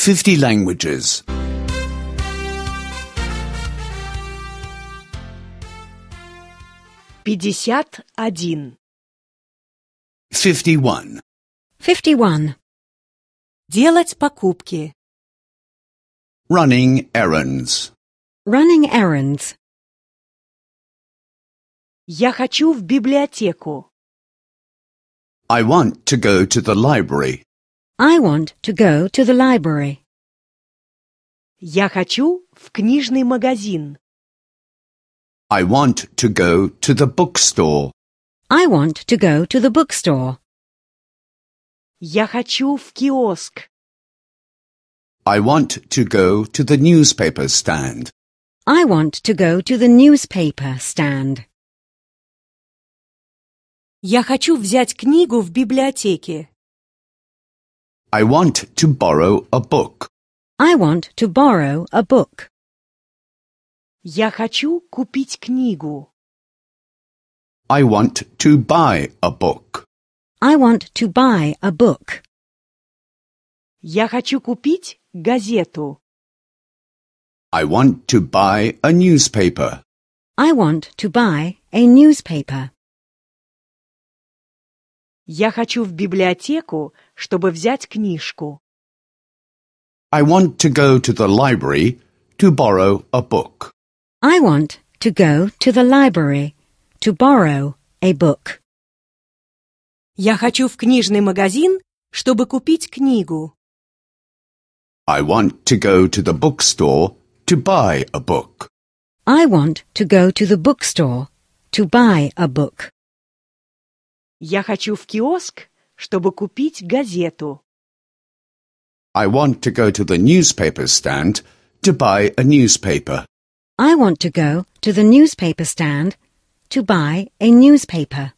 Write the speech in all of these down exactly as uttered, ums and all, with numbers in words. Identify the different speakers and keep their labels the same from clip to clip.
Speaker 1: fifty languages.
Speaker 2: пятьдесят один.
Speaker 1: Fifty-one.
Speaker 3: Fifty-one.
Speaker 2: Делать покупки.
Speaker 1: Running errands.
Speaker 3: Running errands.
Speaker 2: Я хочу в библиотеку.
Speaker 1: I want to go to the library.
Speaker 3: I want to go to the library.
Speaker 2: Я хочу в книжный магазин.
Speaker 1: I want to go to the bookstore.
Speaker 3: I want to go to the bookstore.
Speaker 2: Я хочу в киоск.
Speaker 1: I want to go to the newspaper stand.
Speaker 3: I want to go to the newspaper stand.
Speaker 2: Я хочу взять книгу в библиотеке.
Speaker 1: I want to borrow a book.
Speaker 3: I want to borrow a book.
Speaker 2: Я хочу купить книгу.
Speaker 1: I want to buy a book.
Speaker 3: I want to buy a book.
Speaker 2: Я хочу купить газету.
Speaker 1: I want to buy a newspaper.
Speaker 3: I want to buy a newspaper.
Speaker 2: Я хочу в библиотеку, чтобы взять книжку.
Speaker 1: I want to go to the library to borrow a book.
Speaker 3: I want to go to the library to borrow a book.
Speaker 2: Я хочу в книжный магазин, чтобы купить книгу.
Speaker 1: I want to go to the bookstore to buy a book.
Speaker 3: I want to go to the bookstore to buy a book.
Speaker 2: Я хочу в киоск, чтобы купить газету.
Speaker 1: I want to go to the newspaper stand to buy a newspaper.
Speaker 3: I want to go to the newspaper stand to buy a newspaper.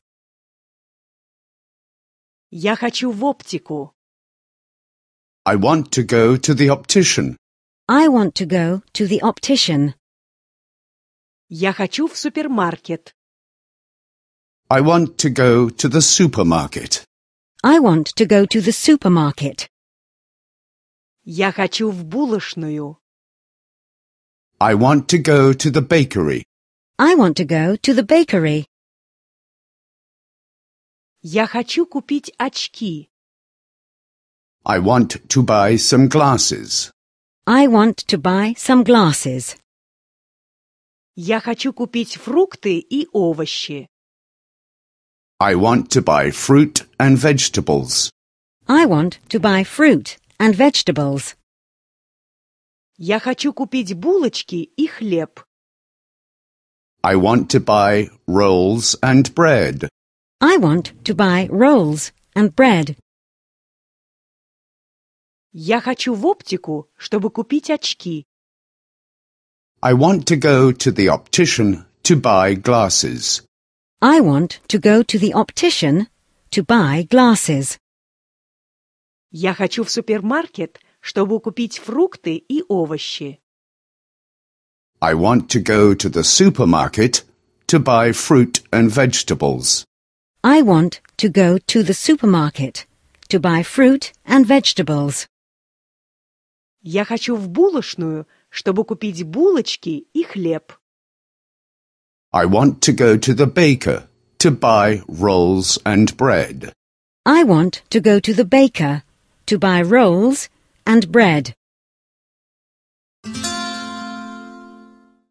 Speaker 2: Я хочу в оптику.
Speaker 1: I want to go to the optician.
Speaker 3: I want to go to the optician.
Speaker 2: Я хочу в супермаркет.
Speaker 1: I want to go to the supermarket.
Speaker 3: I want to go to the supermarket.
Speaker 2: Я хочу в булочную.
Speaker 1: I want to go to the bakery.
Speaker 3: I want to go to the bakery.
Speaker 2: Я хочу купить очки.
Speaker 1: I want to buy some glasses.
Speaker 3: I want to buy some glasses.
Speaker 2: Я хочу купить фрукты и овощи.
Speaker 1: I want to buy fruit and vegetables.
Speaker 3: I want to buy fruit and vegetables.
Speaker 2: Я хочу купить булочки и хлеб.
Speaker 1: I want to buy rolls and bread.
Speaker 3: I want to buy rolls and bread.
Speaker 2: Я хочу в оптику, чтобы купить очки.
Speaker 1: I want to go to the optician to buy glasses.
Speaker 3: I want to go to the optician to buy glasses.
Speaker 2: Я хочу в супермаркет, чтобы купить фрукты и овощи.
Speaker 1: I want to go to the supermarket to buy fruit and vegetables.
Speaker 3: I want to go to the supermarket to buy fruit and vegetables.
Speaker 2: Я хочу в булочную, чтобы купить булочки и хлеб.
Speaker 1: I want to go to the baker to buy rolls and bread.
Speaker 3: I want to go to the baker to buy rolls and bread.